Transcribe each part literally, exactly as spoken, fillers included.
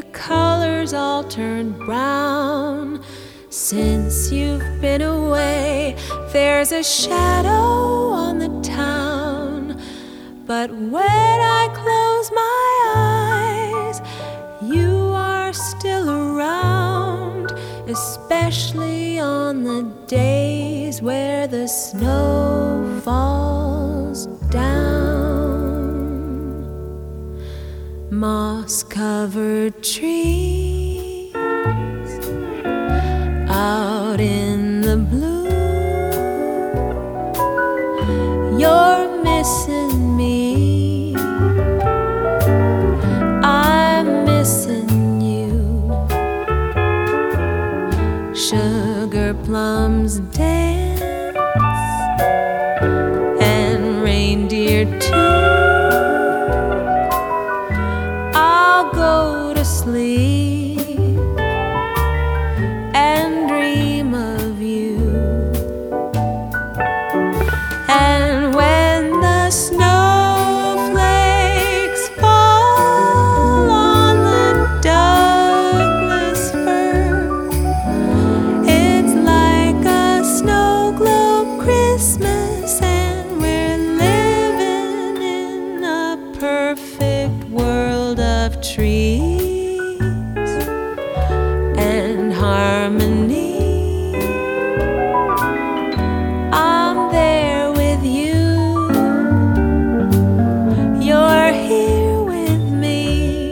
colors all turned brown. Since you've been away, there's a shadow on the town. But when I close my eyes, you are still around, especially on the days where the snow falls down. Moss-covered trees out in the blue, you're missing me, I'm missing you. Sugar plums dance and reindeer too. I'll go to sleep and dream of you. And when the snowflakes fall on the Douglas fir, it's like a snow globe Christmas, and we're living in a perfect world of trees and harmony. I'm there with you, you're here with me.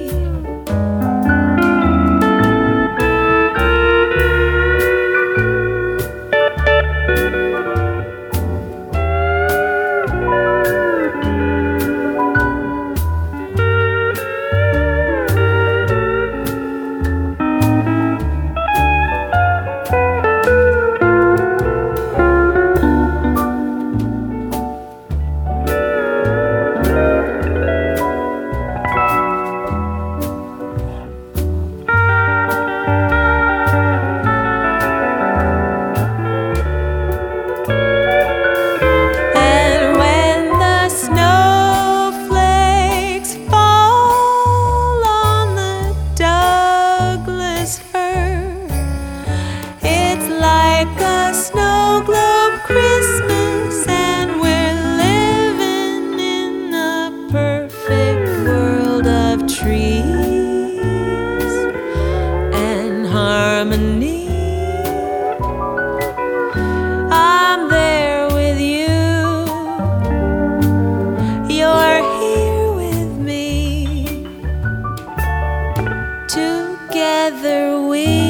It's like a snow globe Christmas, and we're living in a perfect world of trees and harmony. I'm there with you, you're here with me. Together we